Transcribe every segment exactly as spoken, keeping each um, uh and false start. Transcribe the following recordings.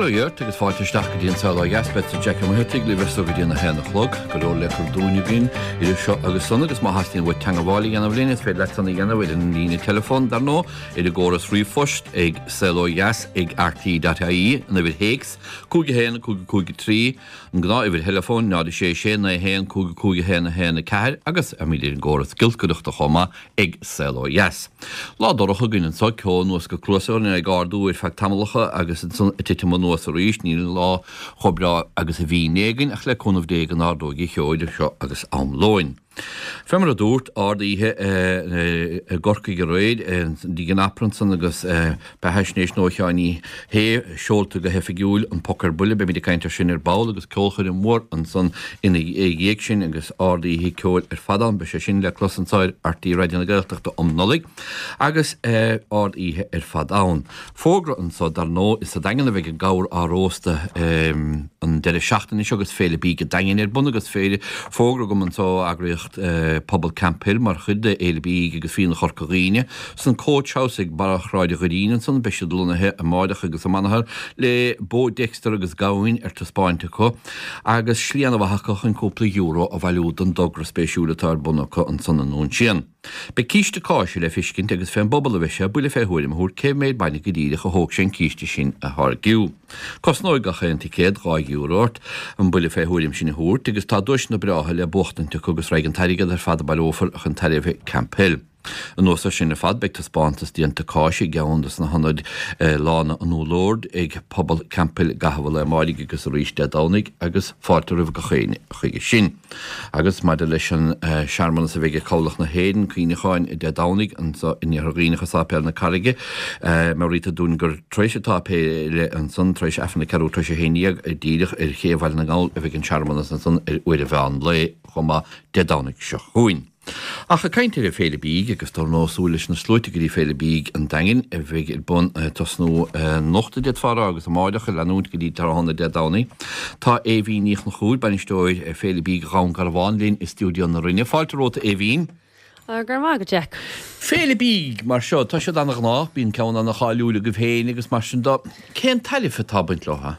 Clúir agus fáilteteach go dtíon saola gaspe Jack Muhutig le bheits go dtíonna héna chlog, go leor le chu dúniginn idir seo agus sonna agus má hastíon bhfuil teangahálaí anna bhlíine fé letanna gana bhfuil in lína telefón dar nó idir góras rífost ag saola gas ag r t dot i e na bhfuil héics cúige héna cúige cúige trí an gná i bhfuil telefón náda sé sé na héan cúige cúige héna héna ceir agus a míidir an góras gilscoireachta chuma ag saola gas. Lá dorocha gine sa ceol nuas go clúsairna ag ardú ir feach tamalacha agus tite nuas a ríis ní lá chobra agus a bhí négin ach le chunamh dé an ardógi cheoidir seo agus amlóin. Femar a dúirt ardíthe gorca go réid dí gan apransan agus beheisnééis nóáiní hé seolta go hefigiúil an pocar bulle be mí caiintear sin ar bail agus ceolchair an mór an san ina dhéag sin agus ardíthe ceil ar fadan be sé sin le closansáid artí raidionna gailteachta omnolig agus ardíthe ar fadán. Fógra an sa dar nó is a dagan a bheith an gáir árósta an deire seachtain is agus féle bí go dagan ar buna agus féle fógra go man tá agriocht Uh, Pobl Camp Hill mar chudde eilebí agus fína chorcaghine san cótseásigh barach ráide chuíine san beise dlunathe a máideach agus a manahar le bó dexter agus gáin ar tá Spáinte chu agus slíanana bhachaach an cúpla euro a bhailúd an dogra spéisiúlatá bunacha an san anún sin. Be cíiste cáisi le fiscint agus féin bobbal a bheise buile féhuiim thuair cé méid bainna go díide go thóg sin cíiste sin a th giú. Cos nóid gacha an ticéad gá eúrót an buile féhuiim sin thuair agus tá dúis na bratha le bochtanta agus reig an tairigad ar fad bailófar an tairih Camp Hill. An nósa sin a fad beag tá spántas díanta cáisi geandas na hanad lána an ólód ag pobl Camp Hill gahabh le máige agus a ríis dedánig agus fátar rih go chéine chuige sin. Agus mar de leis an seaarmana sa bheige cáilach na héan cíine cháin i dedánig an iní rínacha sápéal na carige mar rita dún gur treise tápé le an san treise efna ceú treise héíag a díirech ar chéhhail na gáil a bheith an seaarmana san san ar uire bhean le chuma dedánig se chuin. Ach a caiintear a féle bíg agus tá nósúlis na slúitigur í féle bíg an dagin a bheith il bun tasnú nochta dead fara agus a máideach a leút go dí tar honna deadánaí. Tá é bhí níoch na chúd bain istóid a féle bíg rán garháinlín i stúdio na rinne. Fáilteróta é bhín? Gur má go Jack. Féle bíg mar seo tá sé annach ná bín ceann an nach cháúla go bhhéin agus mar sin dá cén talifa tábaint letha?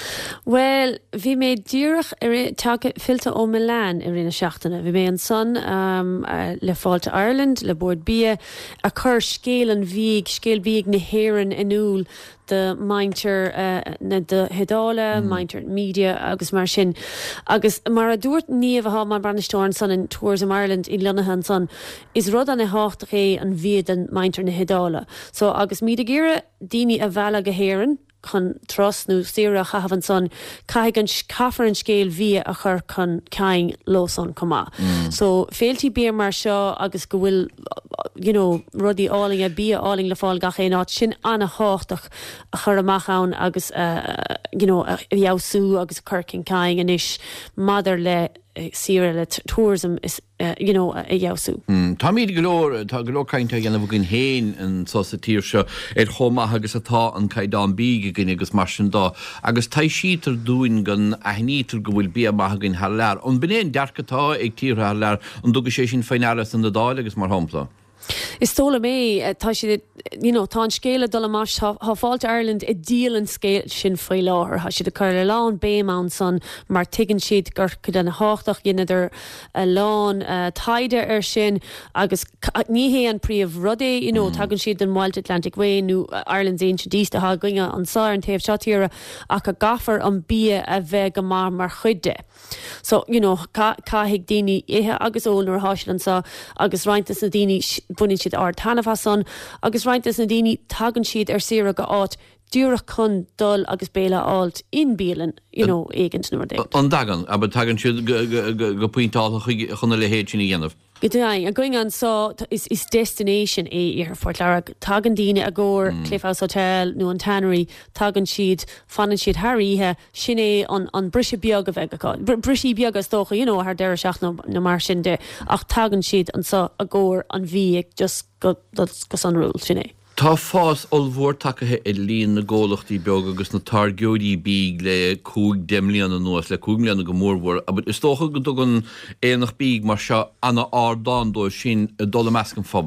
Well, bhí mé dúrach take filta ó Milan i rina seachtainna. Bhí mé an son um, uh, le fáilte Ireland, le bord bia, a chur scéal an bhíg, scéal bhíg na héireann inúl de mainter uh, na de hedála, mm. mainter media agus mar sin. Agus mar a dúirt níomh ha mar branistóir son in Tourism Ireland in Lunahan son is rud an e háach é an bhíad an mainter na hedála. So agus míad a gíire daoine a bhela go héireann chun trosnú sira chahavan son caiig an caafar an scéal bhí a chur chun caing lóson comá. Mm. So féiltí bí mar seo agus go bhfuil you know, rudí áling a bí áling le fáil gach é áit sin anna háach a chur amachán agus uh, you know, a bheabhsú agus chucin caing an is madidir le sira le tourism is uh, you know, a dheabhsú. Mm. Tá míad golóir tá golóir cainte gana bhgin héin an sosa tíir seo ar chomá agus atá an caiidán bíige gin agus mar sin dá agus tá sítar dúin gan aithnítar go bhfuil bí amach gin thar lear. An bnéon dearcatá ag tír thar lear an dúgus sé sin féinealas an dáil agus mar hampla. Is tóla mé tá si you know, tá an scéile dul amach há fáilte Ireland i díal an scéil sin faoi láthir. Tá si de chuir le lán béimán san mar tuigeann siad gur chud an háach gineidir a lán uh, taide ar sin agus níhé an príomh rudé you know, mm. tagann siad an Wild Atlantic Way nó Ireland's ancient east a ginge an sá an taobh seotíre ach a gafar an bí a bheith go mar mar chuide. So you know, caithigh daoine ihe agus ónur háisilan sa agus reintas na daoine bunin siad ár tanmha son agus reintas na daoine tagann siad ar sira go áit dúrach chun dul agus béla áilt in bíalan, you know, éigent nuair dé. An dagan, aber tagann siad go puintáil chuna le héid sin i dhéanamh. G'day, a going on so is is destination é ar Fort Larag tagan díine a góir mm. Cliff House Hotel nó an tannery tagan siad fanan siad harithe sin é an an brise beag a bheith aá brisí beag a stocha you know har deire seach na, na mar sin de ach tagan siad an sa a góir an bhí just go go san rúil sin é. Tá fás olmhór takethe i líon na ggólachtaí beag agus na targeoirí bíg le cúig demlíon an nuas le cúig líon go mórhór, aber is tócha go dogan éanach bíg mar seo anna ardán dó sin dul a measc an phobal.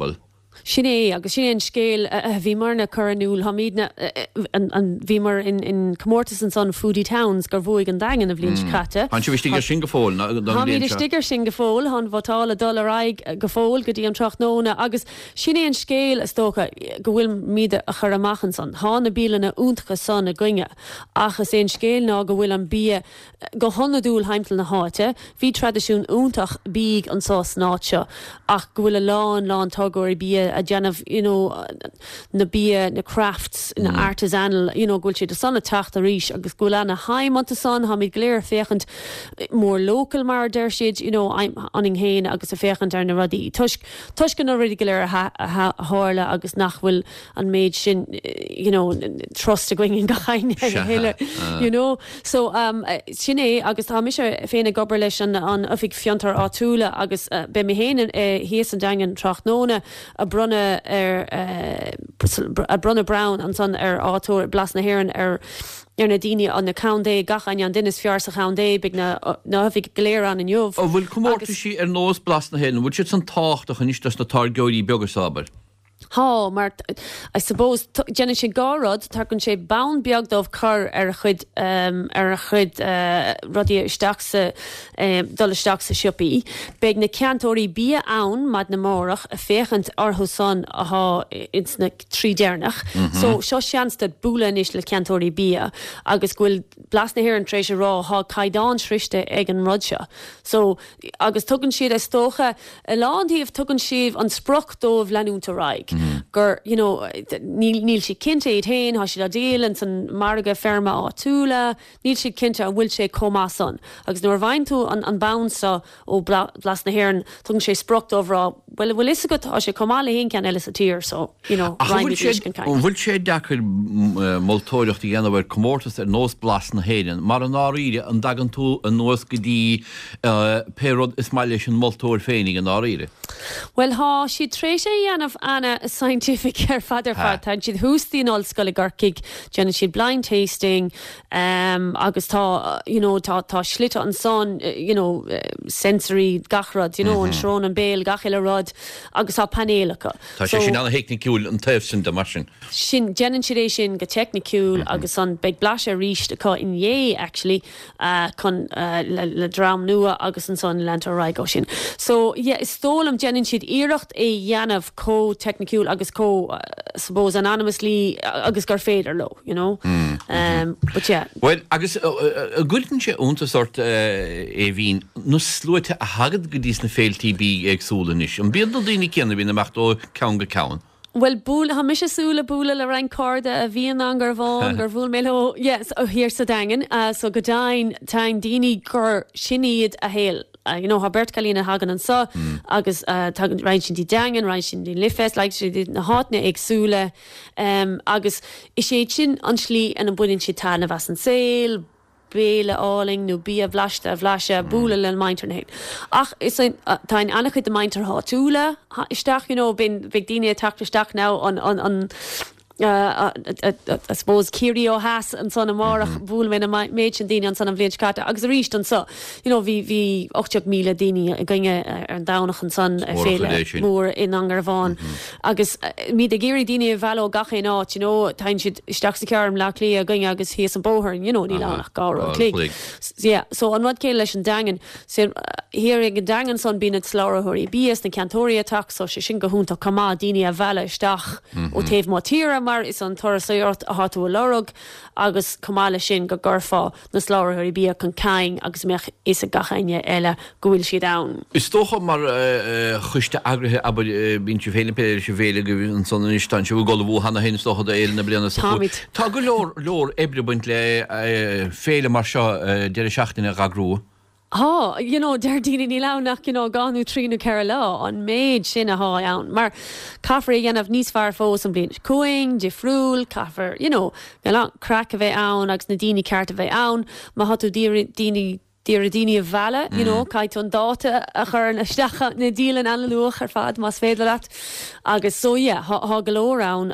Sinné agus sin scéil a bhí marna chuanúil hamídna an bhí mar in Comórtas an son Foodie Towns gur bhuaig an dagan a bblionn chatte. An si stigar sin go fóil. Ha mí stigar sin go fóil, hon bhátála dul aig go fóil go dtí an trocht nóna agus sinné an scéil is tócha go bhfuil míide a chur amachchan son. Hána bílanna úntacha son a gcuine achas éon scéil ná go bhfuil an bí go honnaúil heimtal na háte, hí tradiisiún úntach bíg an sás náte ach go bhfuil a lán lán tágóir bí a genaf, you know, na bia, na crafts, na mm. artisanal, you know, gwyl si da son a tacht a rísh, agus gwyl an a haim an ta son, ha mi gléir fechant more local mar der sid, you know, I'm aning hain, agus a fechant ar na radi. Tusk, tusk an a radi gléir a hórla, agus nachhfuil an maid sin, you know, trust a going in gachain, you know. So, um, sinné, agus ha mi se féna gobar leis an ufig fiontar átúla, agus uh, be mi hain hies an dangan tracht nóna, a brunne er uh, a brunne Brown an son er átóir blas na héan er er na dini an na Coundé gachain an dinnes fiar sa Coundé big na na hafik gléir an in jov. O bhfuil cumórta sí ar nós blas na héan, bhfuil siad san tácht ach an istas na tar georí beagar sabar. Ha, maar I suppose Jenny sé gárad tar kunn sé bound beagdómh chur ar chud um, ar chud uh, rudí isteachsa um, dul isteachsa siopí. Beg na ceantóirí bí ann mad na mórach a féchant arthúsan aha ins na trí déarnach. Mm-hmm. So seo seanstad búlan is le ceantóirí bí agus gfuil blas na héan trééis rá ha caidáin sriste ag an rudse. So agus tugann siad is tócha a lántíomh tugann siad an sprochtdómh leanúnta raig. Mm-hmm. Gur, you know, níl, níl si cinte iad hain, ha si a déal an san marga ferma átúla, níl si cinte a bhfuil sé comá son. Agus nuair bhain tú an, an bounsa ó bla, blas na héan, tugann sé sprocht over, well, bhfuil is agat a sé comá le hain cean eile sa tír, so, you know, rain mi dís can cain. Bhfuil sé dachar moltóireacht i ghéanamh Comórtas ar nós blas na héan, mar an áíre an dagan tú an nós go dtí uh, pérod is mai leis an moltóir féinnig an áíre? Well, ha, si tréis é dhéanamh anna scientific ar fadar fad, tan siad hústíí an ollscoil i gcurcaig, déanann siad blind tasting, um, agus tá, you know, tá, tá slite an son, uh, you know, uh, sensory gachrod, you know, mm-hmm. an srón an béal, gachile rod, agus tá panélacha. Tá sé sin anna héicnicúil an taobh sin de mar sin. Sin, déanann siad é sin go technicúil, mm-hmm. agus an beag blaise ríist acu in dhé, actually, uh, chun uh, le, le drám nua agus an son leantar raig ó sin. So, yeah, is tólam déanann siad iirecht é dhéanamh có-technicúil agus có, uh, suppose, anonymously agus gur féidir lo, you know. Mm, um, mm-hmm. But yeah. Well, agus a uh, uh, gultan sé únta sort uh, é bhín, nó slúite a hagad go dtís na féiltí bí ag súlan is. An bíad do daoine ceanna bhína mecht ó ceann go ceann. Well, búla, ha mis súla búla le rein corda a bhíon an gur bháin, gur bhúil mé le, yes, ó hir sa dagan, uh, so go dain, tain daoine gur sinníad a héal. Uh, you know, ha Bert Kalina hagan an sa, mm. agus uh, tagan rein sin di dangan, rein sin di lifes, like si di na hátna ag súla, um, agus is sé sin an slí an an buinn si tá na vas an sail, béle áling, nó bí a bhlaiste a bhlaise, búla le maintarnéid. Ach, is ein, uh, tain annach chud a maintar hátúla, ha, isteach, you know, bin big dine a tactar isteach now on, on, on Uh, uh, uh, uh, I suppose Kiri O'Hass and son of Marach bhúil mé na méid sin daine an son of Bléadcata agus a ríist an so, you know, bhí hí ochteach míle daine a gine ar an dánach an son a féile mór in angar bháin. Agus mí de géirí daine bhealó gaché áit, you know, tain siad isteach sa cearm le clé a gine agus híos an bóthirn, you know, ní lánach gáró clé. Yeah, so an rud céile leis an dagan, so hir ag an dagan son bína slárathirí bías na cantóriaach, so sé sin go húnta comá daine a bheile isteach ó taobh má tíre mar is an torasairt a hatú a lorug agus comála sin go gurfá na slárathirí bí chun caing agus meach is a gachaine eile gohfuil siad ann. Is tócha mar chuiste agrathe aber bín si féle péidir si féle go an son istan si bh gola bhú hanna héna tócha a éile na blianana sa chuid. Tá go leor leor ebre buint le féle mar seo deir seachtainna gagrú. Ha, you know, der dini ni lawnach, you know, ganu trinu Kerala on maid sin a ha yawn. Mar kaffer again of nís far fós an blin cooing, jifrúl, kaffer, you know, galant crack of it awn, agus na dini cart of it awn, ma hatu dini Dír a daine a bhela, you know, caiit an dáta a chur na stecha na dílan an luach ar fad mas féidir leat. Agus so, yeah, há galórán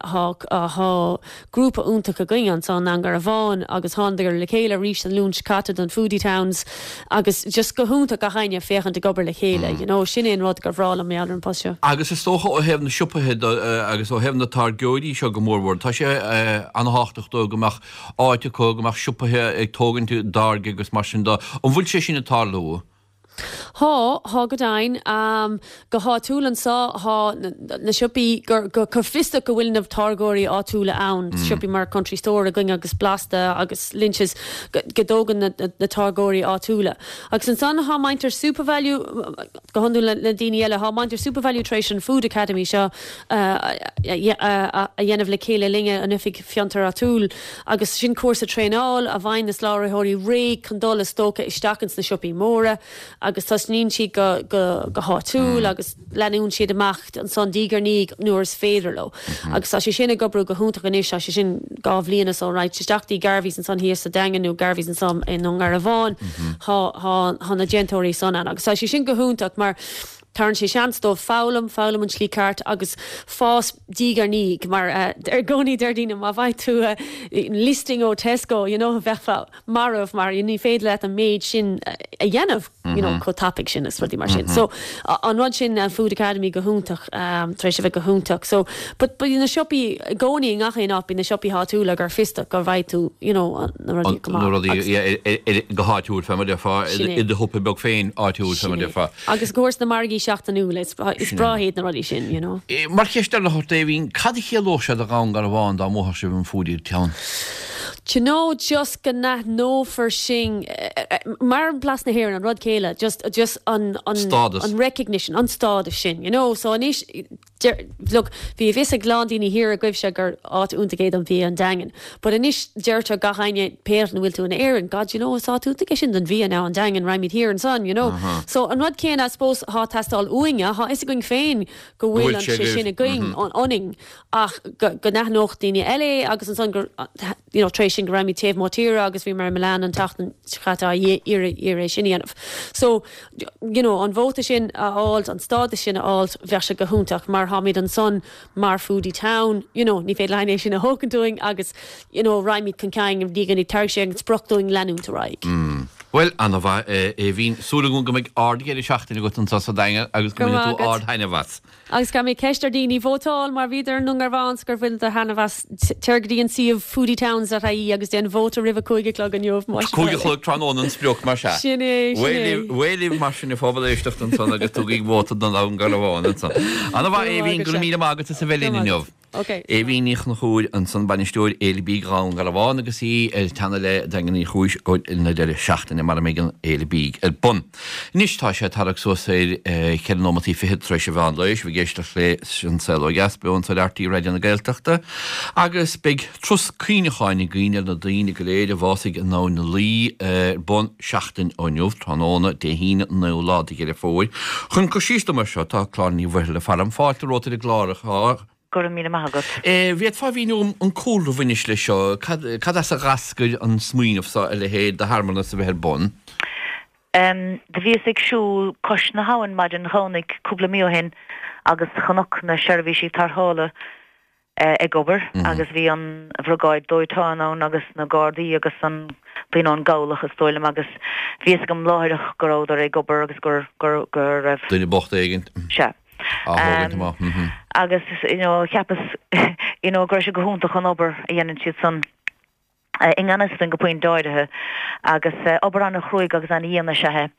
há grúpa úntaach a gaian san an gar a bháin agus hándar le chéile rís an lúns catad an foodie towns agus just go húntaach a chaine féchan de gobar le chéile, you know, sin éon rud gur bhrála mé an pasio. Agus is tócha ó hefn na siúpahead agus ó hefn na tar georí seo go mórhór. Tá sé an háach dó gomach áite có gomach siúpathe ag tógann tú darge agus mar sin dá. An bhfuil sé sin na tar lú? Há, há go dain, um, go há túlan sa, há na siúpi gur fista go bhfuil na targóirí á túla ann, siúpi mar country store a going agus blasta agus lynches go dógan na targóirí á túla. Agus an san há maintar supervalue, go honú na daine eile, há maintar supervalue Nutrition Food Academy seo a dhéanamh le chéile linge an ifig fiantar á túl, agus sin cuasa tréáil a bhain na sláirthirí ré condol stóca isteachchans na siúpi móra, agus tas nín si go go go hátúil agus leún siad amach an son dígar níg nuair féidir lo. Agus tá sé sinna gobrú go húntaach an is sé sin gáh líanas ó ráid teachtaí garbhís an son hir sa daganú garbhís an som in an gar a bháin há na gentóirí son an. Agus tá sé sin go húntaach mar tarn sé seanstó fálam, fálam an slícart agus fás dígar níg, mar uh, er gcóí dardína má bhaid tú uh, listing ó Tesco, you know, bheitfa marmh mar you ní féad leit a méid sin uh, a dhéanamh, you know, có topic sin is rudí mar sin. So uh, an rud sin uh, Food Academy go húntaach, um, treis bheith go húntaach. So, but, but in na siopi gcóí ngachéin op in na siopi hátúla gur fista gur bhaid tú, you know, na rudí go mar. Na rudí go hátúil fe mar defa, i de hopa beg féin átúil fe mar defa. Agus gors na margí seachtanú, is brahéad na rudí sin, you know. Mar cheistar le hort Davín, cad ché lóise a gán gar a bháin dá móthar se bhn fúdí teann? Do you know, just gonna no for shing mar plas na here and rod céile just just on on on recognition on stad shin, you know, so anish look vi vis a glandini here a gibse gur at untegéid an vi an dangen, but anish jerta gahaine perten will to an air and god, you know, saw to the shin than vi now and dangen raimid here and son, you know. Uh-huh. So an rod céin I suppose ha test all uinga ha is going féin go will an shin going on oning ach go nach noch dini ele agus an son you know trace Grammy Tave Motira agus vi mar Milan an tachten chata ire ire sinanf. So you know on vote sin all on stad sin all verse go huntach mar hamid an son mar foodie town, you know ni fe line sin a hoken doing agus you know raimid kan kaing of digan tarshing sprock doing lanun to raig. Mm. Well, anna va e vín súlagun go meg ardgéir seachtain go an sa dainge agus go tú ard haine vas. Agus ga mé ceistar díní vótáil mar víidir nungar bháns gur bhfuil a hena vas teirgdíon si of foodie towns a raí agus den vóta rih cúige clog an jobh mar. Cúige clog trónón an sprioch mar se. Sinné. Wéilí mar sin fábal éistecht an son agus tú gig vóta don an gar bháin an son. Anna va e vín gur mí mágat sa bhelín in jobh. Okay. E vínych na chúil an san banisteúir élibí grán gal bháin agus í el tanna le dagan í chúis go na de seachtain mar mégan élibí el bun. Nistá sé tarach so sé chean nómatí fihead treis se bháin leis, vi géisteach le sin sel ó gaspe an sa artí radio na gailteachta, agus big trus cíinecháinna gíine na daine go léide bhásig an ná na lí bun seachtain ó nniuh tróna de híine nó lád ige fóil. Chun go sísta mar seo tá chlární bhfuil le faram fáilte róta de glárach há. Gur míle magat. Eh, viet fa vín an cóla vinnis le seo, cad as a rascaid an smuoinmh sa le héad de harmona sa bheith bon? Um, de bhí ag siúl cos na hawan mad an chonig cúpla mío hen agus chanoch na seirbhísí tarthála uh, ag obair, mm-hmm. agus bhí an bhrogáid dóitáin agus na Gardaí agus an bhín an gálach a stoilm agus bhí ag am láireach goráidar ag obair agus gur gur gur raibh. Duine bocht éigent. Se. Um, mm-hmm. agus you know chiapas you know gur se go húnta chun obair a dhéanann siad san uh, in anas an go poin dáidethe agus uh, obair an chruig agus an íana sethe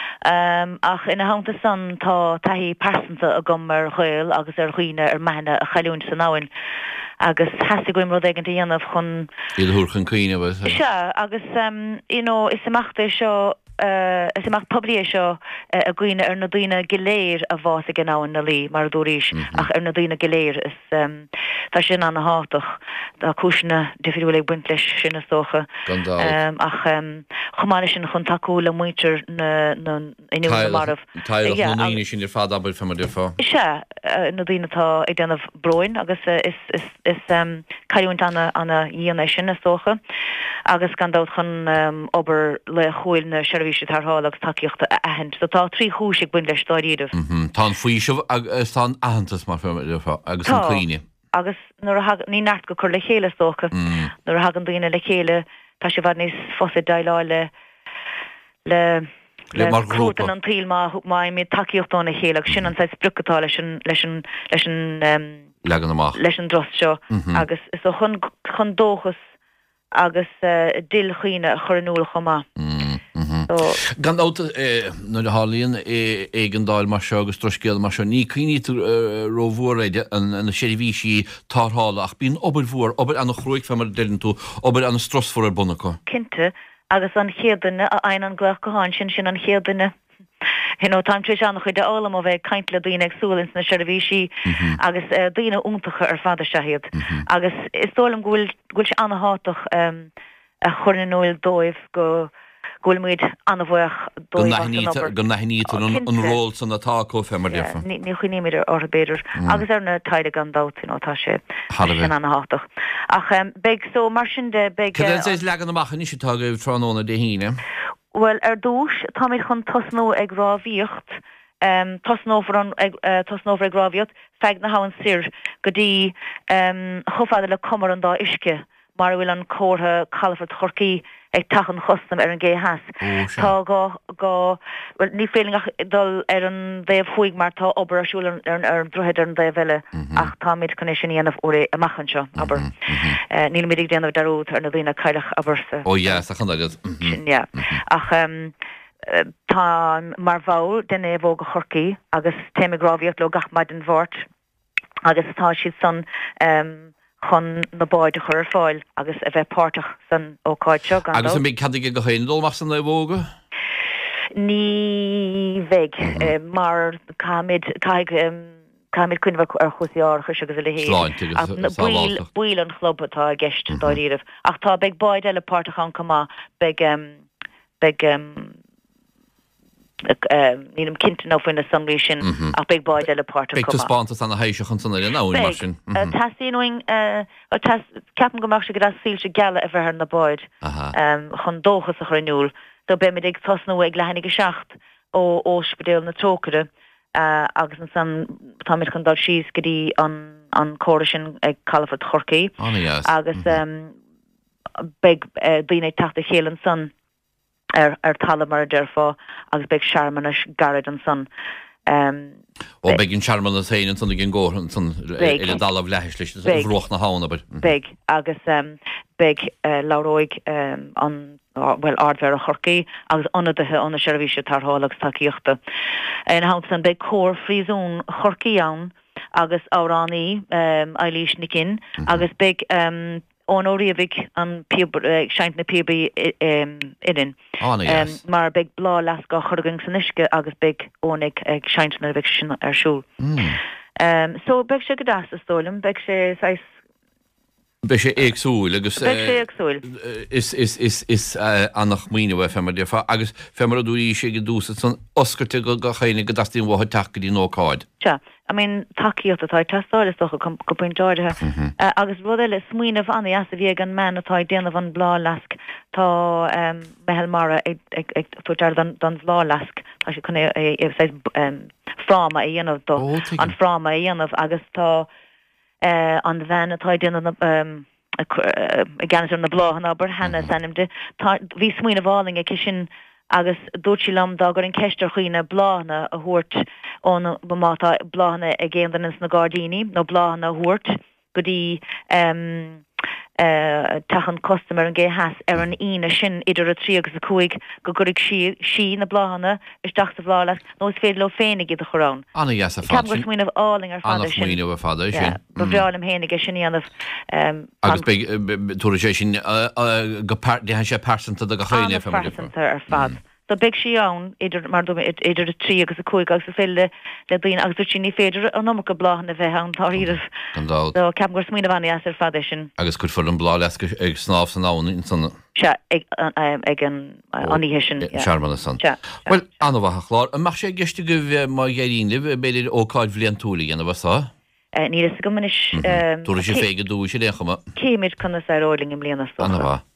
um, ach ina hánta san tá taihí persanta a gom ar chuil agus ar chuoine ar mena a chaún san náin agus hasig goim rud éigen dhéanamh chun iad thuair chun cuoine bh se agus um, you know is amachta seo Uh, is amach poblí seo uh, a gcuine ar na dtíine goléir a bhás a gnáin na lí mar dúéis mm-hmm. ach ar na dtíine goléir is um, tá sin an na háach a cisna difriúla buint leis sinna socha um, ach um, chomáine sin chun taú le muintir na inú marmh Táile sin ar fád abal fe mar defa. Se na dtíine tá ag déanamh broin agus uh, is is is um, caiúint anna anna dhéana sin na socha agus gandát chun um, ober le chuil na seirbhíse tarthalagus takeíocht a ahent. So tá trí chúisig buin leis stáiríadh. Tá faoisih agus tá ahantas mar agus an cuoine. Agus ní neart go chur le chéile tócha nuair a hagan daoine le chéile tá sé bhd níos fosa daileáile le le cótan an tíl má mé takeíochtána chéileach sin an sa sprucatá leis leis leis legan amach leis an dros seo agus is ó chun chun dóchas agus dil chuoine a chur anúil chomá. Gan áta nó le hálíonn éigen dáil mar seo agus troscéal mar seo ní cuoine tú róhóréide an séirhísí tarthála ach bíon obair mhór obair an chróig fe mar déann tú obair an strosfór ar bunachá. Cinnte agus an chéadanne a ein an gglach go háin sin sin an chéadanne. Hin nó tam tríis annach chuide álam ó bheith caiint le daoine agsúlins na seirbhísí agus daoine úntacha ar fada seahiad. Agus is tólam ghfuil ghfuil sé anna hátoch a chur anúil dóibh go ghfuil muid anna bhuaach dóibh go naithnítar an ról san atá fe mar defa. Ní chuoiníimiidir orbéidir agus ar na taide gan dáta nó tá sé sin anna hátoch. Ach beag so mar sin de beag Cad legan amachchan is tá go tránóna de híine. Well ar dúis tá mé chun tosnó ag rábhíocht um, tosnófar an uh, tosnófar ag rábhíocht feag na hawan sir go dtí um, chofada le comar an dá isce mar bhfuil an cótha Calafort Chorcaí ag tachan chostam ar an gé has. Tá go go well, ní féling dul ar an bhéh chuig mar tá obair asúil ar ar drohead ar an bhéh eile ach tá méid chun sin íanamh oré amachchan seo aber níl méid déanamh darút ar na bhína caiilech abersa. Ó ja, sa chan agad. Ja. Ach um, tá mar bhall den é bhóga Chorcaí agus téime grábhíocht le gach maid an bhórt agus tá siad san um, chun na báide chur ar fáil agus a bheith páirteach san ócáid seo gan agus mé cadig go chéindul mar san le bhóga? Ní bheith mar cáid cáid cáid cuinmh ar chusaíár chu agus le hé buil an chlub atá gceist dáíirih ach tá beag báid eile páirteach an cumá beag beag nílim cinnte nó faoin na samlí sin ach beag báid eile páirteach cumá. Beag spántas an na héisio chun sanna náin mar sin. Tasíoing ceapan go mar se go síl se geala a bheit ar na báid chun dóchas a chuinúil do be mé ag tosnú ag lehannig go seacht ó óspedéal na trócade agus an san táid chun dal síos go dtí an an córa sin ag Calafort Chorcaí agus beag daoine tata chéal an san ar ar talla mar deirfá agus beag searmanas garad an san. ó beginn charman a féin an gin ggóhan san ile dalah leis leis bhroch na hána bar. Beg agus beg láróig an well ardver a Chorcaí agus anadathe an na seirbhíse tarthálagus takeíochta. En há san beg cór frísún Chorcaí ann agus áránaí eilís nicin agus beg ón óríomhig an seint na píobaí irin. Mar beag blá lasca chugan san isce agus beag ónig ag seint na bheith sin ar siúl. So beag sé go dáas a stólam, beag sé sais Be sé éagsúil agus is is annach míine bh femar defa agus femar a dúí sé go dúsa san oscarte go go chéine go dastíon bhtha take í nóáid. Se, I mean takeíocht atá testáil is docha go pointáidethe agus rud eile smuoineh anna as a bhí an man atá déanamh an blá lasc tá mehel mara ag tuair don blá lasc tá sé chuna fráma a dhéanamh do an fráma a dhéanamh agus tá Uh, an bhean atá déanana um, a gan na bláhan aber hena sanimde hí smuoine bháling a sin agus dúirtí lamdá gur an ceistar chuoine bláhanna a thuirt ón bamátá bláhanna a ggéandan na Gardíní nó bláhanna a thuirt go dtí um, Uh, tachan customer an gé has ar an ine sin idir a trí agus a cuaig go gurig sí sí na bláhanna is dachta bhlálas nó is féidir le féinnig iad a chorán. Anna yes a fad. Ceap go smuoineh áling ar fada sin. Anna smuoineh ar fada sin. Ba bhreálam hénig sin íanamh agus túra sé sin go sé persanta a go chéine fe ar fad. So beg sí ann idir mar idir a trí agus a cuaig agus a féile le bíon agus dúirtí ní féidir an nócha bláhanna bheith an táíirih. So ceap gur smuoineh anna as ar fada sin. Agus chud fur an blá leis ag snáb san áin sanna. Se ag an aníhé sin. Searmanna san. Well, anna bhatha chlár, a mar sé geiste go bheith má ghéiríonlih beidir ócáid bhliaon túlaí anna bhá? Ní is go munis Dúra sé féige dú sé léchama. Céimiid chuna sa róling im bliana. Anna bha.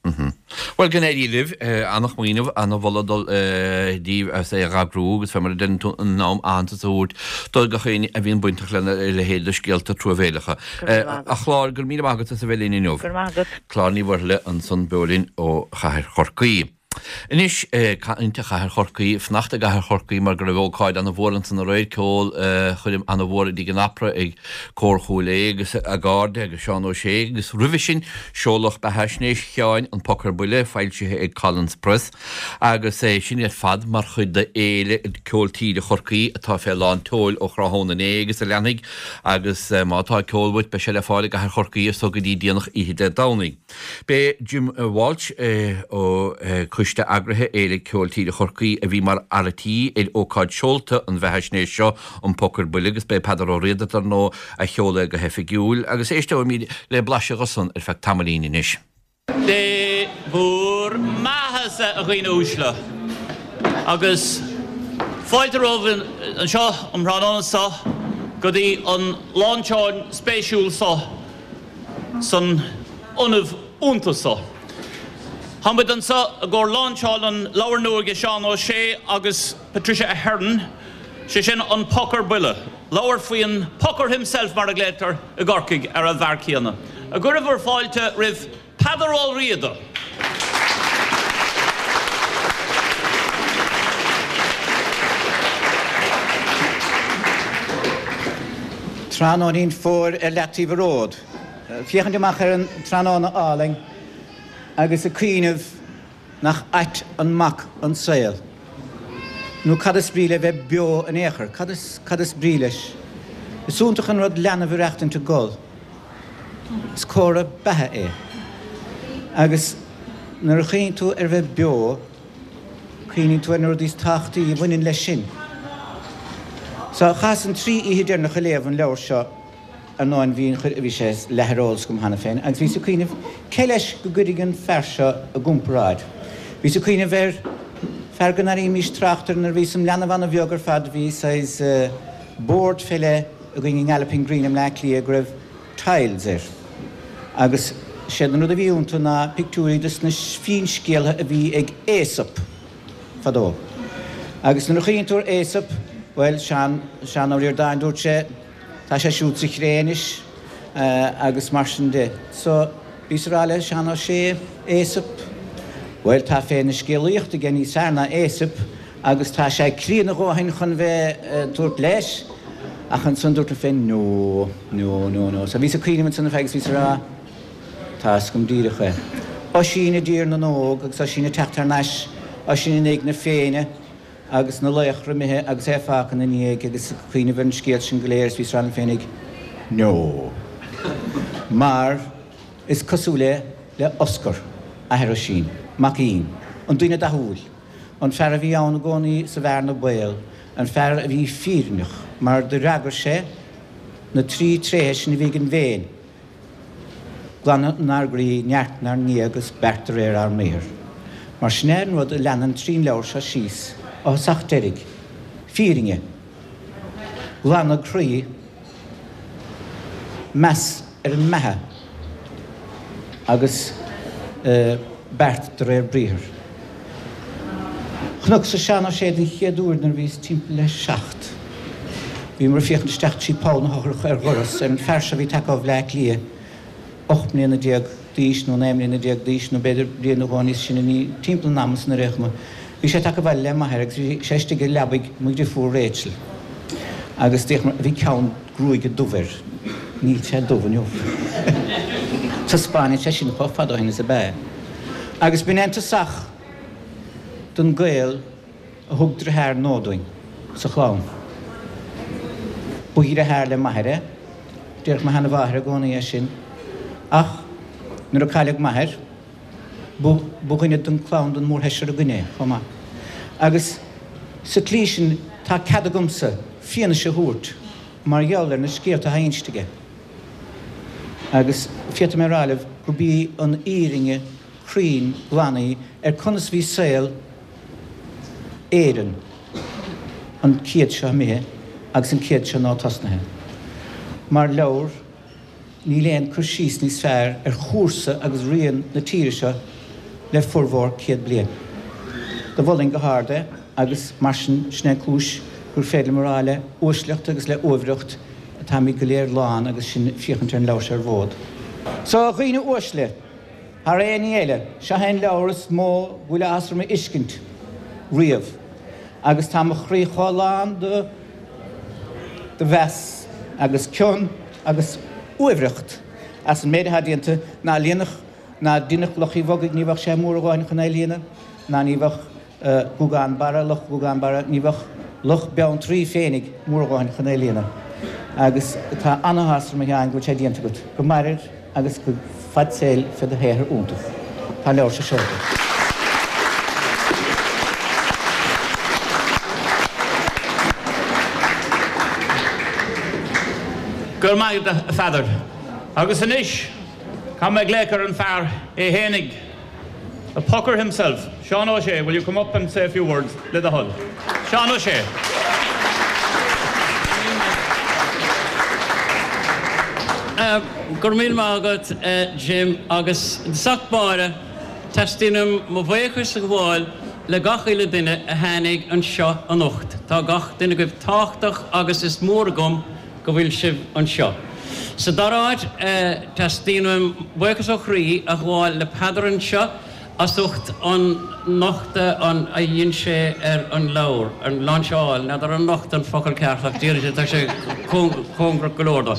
Well gan éí liv annach muoineh anna bhladul díh sé rabrú gus femar den an nám ananta út dul go chéine a bhíon buintach lena le héidir scialta trúvéilecha. A chlár gur mí agad a sa bhelín inmh. Chláníí bhar le an san belín ó chair chorcaí. Inis inte chair chorcaí fnachta gaiir chorcaí mar gur bhóáid an bhórlan san réid ceol chuim an bhóra dí an apra ag cóirchúla agus a gáde agus seán ó sé agus ruhi sin seolach be heisnééis cheáin an pocar buile fáiltithe ag Collins Press agus é sin ar fad mar chud de éile ceoltíí de chorcaí atá fé lán tóil ó chráthna agus a leannig agus mátá ceolbút be se le fáile gaiir chorcaí so go dtí díanach ihe de dánaí. Bé Jim Walsh ó chuiste agrathe éile ceoltíí de chorcaí a bhí mar alatí é ócáid seolta an bheithesnééis seo an pocar buile agus be pedar ó réadatar nó a cheola go hefigiúil agus éiste mí le blaise gosan ar fe tamlín inis. De bhúr maithasa a ghoine úsla agus fáiltar óbhn an seo an ránánasa go dtí an láinseáin spéisiúlsa san onmh úntasa. Hamid an sa a gur láinseáil an leabhar nuaige Seán Ó Sé agus Patricia Ahern sé sin an pocar buile. Leabhar faoin pocar himself mar a glétar a gcorcaig ar a bharcíanna. A gur bhar fáilte rih Padaráil Riada. Tránóín fór ar letíh ród. Fiochan deach ar an tránóna áling agus a cuiineh nach ait an mac an saoil. Nú cad is bríle bheith beo an éair, cad is bríleis. Is úntaach an rud leanana bhí reachtainta gol. Is córa bethe é. Agus nar a chéann tú ar bheith beo, chéann tú ar rudís tachtaí bhainn leis sin. So chas an trí ihe déarnach a léamh an leabhar seo ar ná an bhíon chuir a bhí sé leithróils gom hana féin, agus bhí sa cuiineh cé leis go gcuidigh an fearse a gúmparáid. Bhí sa cuiineh bhéir fergan ar imís trachtar nar bhí sam leanamh anna bheogar fad bhí sais board file a going Alpine Green am le lí a gribh tiles ir. Agus sé an rud a bhíúnta na pictúí dus na fín scéalthe a bhí ag éasap fadó. Agus na chuointúir éasap, well, Seán Seán áir dáin dúirt sé tá sé siút sa chréanis agus mar sin de. So bhís ráile Seán Ó Sé éasap, well, tá fé na scéalaíochta gan ní sarna éasap agus tá sé críanna ghóthain chun bheith dúirt leis a chun san dúirt féin nó, nó, nó, nó. So bhís a críanna sanna fegus bhís rá tá scum díiricha. Ó sin na dír na nóg agus ó sin na teachtar neis, ó sin na ag na féine agus na leichra mithe agus é fácan na níag agus chuoine bhar an scéal sin go léir bhís rá an féinnig nó. Mar is cosúla le oscar a heir sin, macín, an duine dathúil, an fear a bhí ann gcónaí sa bhar na Bail, an fear a bhí fíornach, mar de ragar sé na trí tréis na bhí an bhéin. Glanna nar grí neart nar ní agus bertar ar ar méir. Mar snéir rud a leanan trín leabhar se síos ó sachtérig, fíringe, glanna crí meas ar an methe agus uh, bertar ar bríthir. Chnug sa Seán Ó Sé den chéadúr nar bhís timp le seacht. Bhí mar fiochan steach sí pá na hachar ar ghoras ar an fersa bhí takeáh le lia och mbliana déag díos nó néim mbliana déag díos nó beidir bliana gháinís sin ní timp námas na réchma. Bhí sé take bhil le maithir agus bhí séiste go lebaigh mu de fú Rachel. Agus bhí ceann grúige duhar, ní sé duhanniuh. Tá Spáine sé sin có fadóinna sa bé. Agus bhí enta sach don Gael a thugtar a thar nódain sa chlán. Buír a thar le maithire, dearch me hana bhaithir a gcónaí é sin, ach nuair a cáileadh maithir, bughine don chlán don mór heisir a gine, chomá. Agus sa clí sin tá cad agumsa fianna sé thuairt mar gheall ar na scéalta hainsteige. Agus fiata mé ráileh go bí an íringe chrín glanaí ar conas bhí saoil éan an céad seo mithe agus an céad seo ná tasnathe. Mar leabhar ní léon chur síos níos fearr ar chósa agus rion na tíire seo le furmhór céad bliain. Do bhfuil go háda agus marsin sné cúis gur féile moráile uisleacht agus le uimhreacht tá mí go léir láán agus sin fiochantar an leis ar bhód. So dhaoine uisle, ar éon éile, se hain leabhras mó bhfuil asram iscint, riamh, agus tá mo chrí cháláán de de bheas agus cion agus uimhreacht as an méide hadíanta ná líanach ná duineach lochaí bhagaigh níbhah sé mór gáin chun é líana, ná níbhah gúgáin bara, loch gúgáin bara, níbhah loch beann trí féinnig mór gáin chun é líana. Agus tá anahasar me an go sé díanta gut go marir agus go fadséil fe a héir úntach. Tá leir se seirde. Gur maigh a feather. Agus an ish, come me glécar an fear é hénig. The pucker himself, Sean O'Shea, will you come up and say a few words? Let the hull. Sean O'Shea. Gur míl mágat Jim agus sacbáire testinum mo bhuichas a gháil le gachaile duine a hánig an seo an ucht. Tá gach duine go táchtach agus is mór gom go bhfuil sibh an seo. Sa daráid testinum bhuichas ó chrí a gháil le pedar an seo as ucht an nochta an a dhéon sé ar an leabhar, an lanseáil, na dar an nocht an focail ceartach díirte tá sé congra golóda.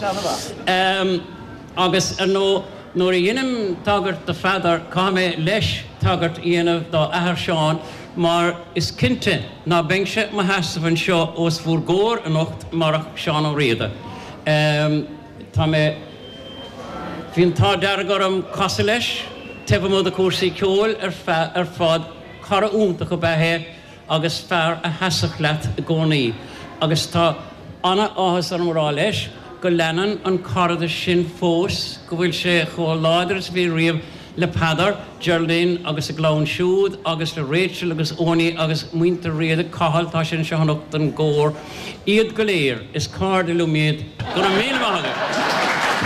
Agus ar nó nuair a dhéanam tagart de feadar cáime leis tagart dhéanamh dá ahar seán, mar is cinnte ná bingse má heasamh an seo os bhúr góir an nocht marach seán ó riada. Tá mé bhíon tá dear gom casa leis, tebh mód a cuasaí ceol ar fad cara únta go bethe agus fear a heasach leat a gcónaí. Agus tá anna áthas ar mórá leis go leanan an carda sin fós go bhfuil sé chomh láidras bhí riamh le pedar, Geraldine agus a glán siúd, agus le Rachel agus Oni agus muinta riad a cahal tá sin se hanacht an gór. Iad go léir is carda lumiad go na míle maithe.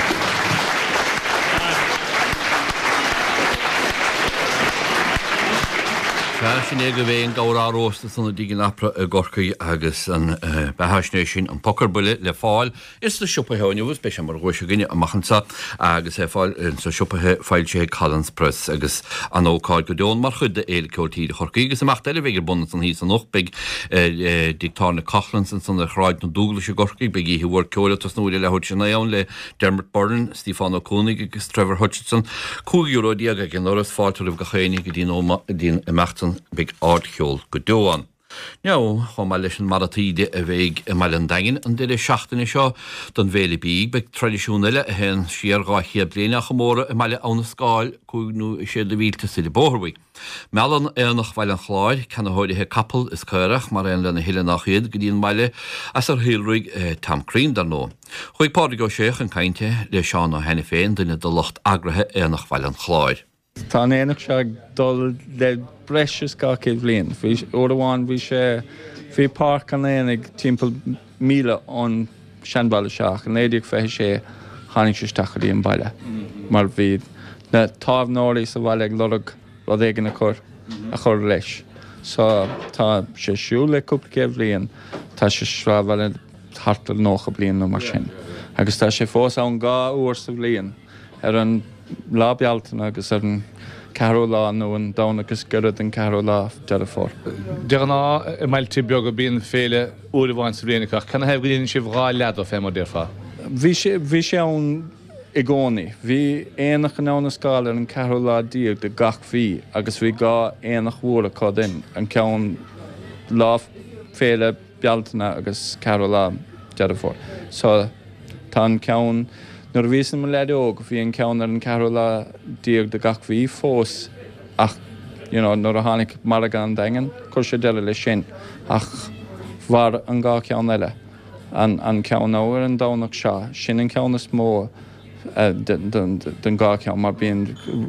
Sin é go bhéon gárárósta sanna dígin apra a gorcaí agus an behaisnééis sin an pocar buile le fáil is le siúpatheáinehús be sem mar ghise gine amachchansa agus é fáil sa siúpathe fáil sé Collins Press agus an óáil go deón mar chud de éile ceirtíí chorcaí agus amach eile bhéidir buna san hí san noch beag dictána Cochlan san sanna chráid na dúgla sé gorcaí beag í bhhuiir ceola tas nóide le thuid sin naon le Dermot Byrne, Stefan O'Cónaig agus Trevor Hutchinson cúgúró diaga gin áras fáiltar go chéine go dtíon imachtan big ardcheol go dóan. Now, chum mai leis an maratíide a bheith i mai an dain an deidir seachtainna seo don bhéle bíig beag tradiisiúnaile a hen siar gáithí bliana chamóra i mai le anna scáil cúgnú sé de bhílta sa de bóthhaí. Meallan éannach bhail an chláir cena háidithe capal is cóireach mar an lena hiile nach chéad go dtíon maile as ar hiilrúig Tam Cream dar nó. Chuig páda go séach an cainte le seán ó hena féin duine do locht agrathe éannach bhail an chláir. Tá éanaach se dul le breis ga céad bblion. Ó amháin bhí sé bhí páirc an éananig timpeall míle ón seanbaile seach an éidir feithi sé tháinig sé stachaí an baile. Mar bhí na tábhnáirí sa bhaile ag lorug rud éige na chur a chur leis. So tá sé siú le cúpla céad bblion tá sé srábhaile hartar nócha blion nó mar sin. Agus tá sé fós an gá uair sa bblion ar an lábealtain agus ar an caró lá nó an dána agus gurad an caró lá dead a fór. Dear ná i mailte beag a bíon féile úr bháin sa bblianaach, chuna hebh gríonn si bhá lead ó fé mar déirfá. Bhí sé bhí sé ann i gcónaí. Bhí éanach an anna scáil ar an caró lá díag de gach bhí agus bhí gá éanach mhóra cád in an ceann lá féile bealtainna agus caró lá dead a fór. So tá an ceann Nuair a bhíos na leide óg, bhí an ceann ar an caró lá díag de gach bhí fós ach you know, nuair a tháinig maragan daingan, chuir sé deile le sin ach bhar an gá ceann eile. An, an ceann áir an dánach seo, sin an ceann is mó uh, den gá ceann mar bíon